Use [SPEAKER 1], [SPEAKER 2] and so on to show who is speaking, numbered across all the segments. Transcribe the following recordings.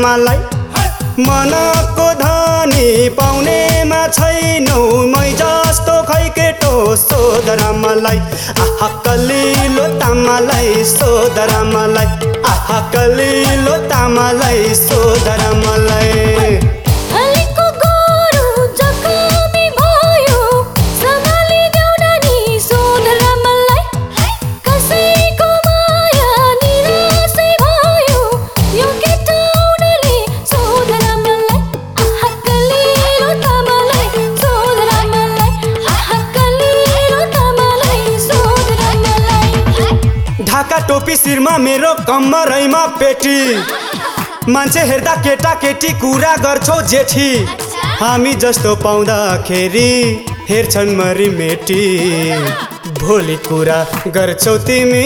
[SPEAKER 1] मलाई मनको धनी पाउनेमा छैनौ मै जस्तो खै केटो सोधरा मलाई आहा कलिलो तामालाई सोधरा मलाई आहा कलिलो तामालाई सोधरा मलाई ढाका टोपी शिरमा मेरो कम्मरैमा पेटी मान्छे हेर्दा केटा केटी कुरा गर्छौ जेठी हामी जस्तो पाउँदाखेरि हेर्छन् मरिमेटी भोलि कुरा गर्छौ तिमी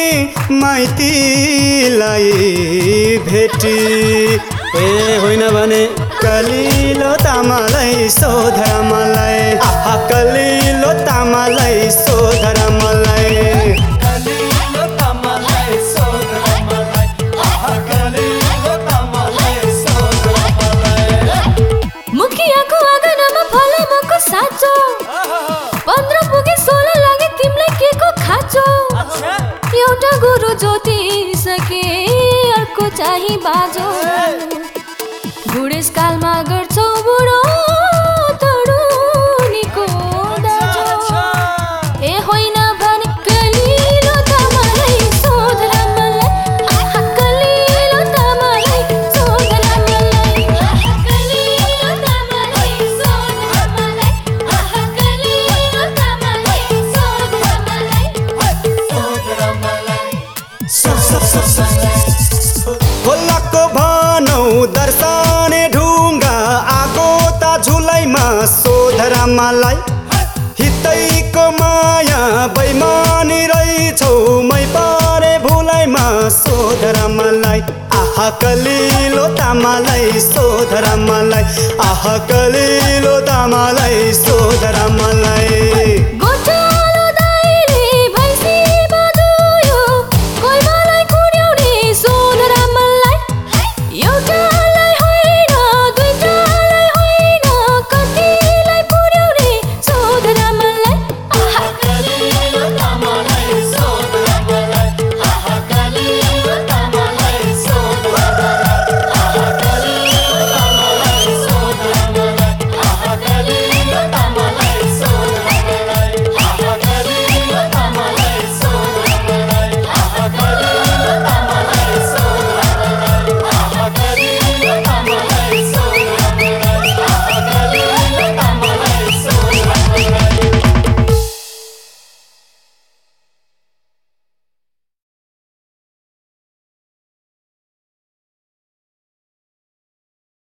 [SPEAKER 1] माइतीलाई भेटी ए होइन भने कलिलो तामालाई सोधरा मलाई आहा कलिलो तामालाई सोधरा मलाई साँचो 15 पुगे 16 लागे तिमीलाई के को खाँचो एउटा गुरु ज्योति सके अर्को चाहिँ बाजो बुढेसकालमा गर्छौ बुढो तरुनीको दाजो ए होइन भने कलिलो तामालाई सोधरा मलाई आहा कलिलो तामालाई सोधरा मलाई आहा कलिलो तामालाई सोधरा मलाई आहा कलिलो तामालाई सोधरा मलाई खोलाको भनौ दर्शने ढुङ्गा आगो ता झुलाइमा सोधरा मलाई हितैको माया बैमानी रहेछौ मै परे भुलाइमा सोधरा मलाई आहा कलिलो तामालाई सोधरा मलाई आहा कलिलो तामालाई सोधरा मलाई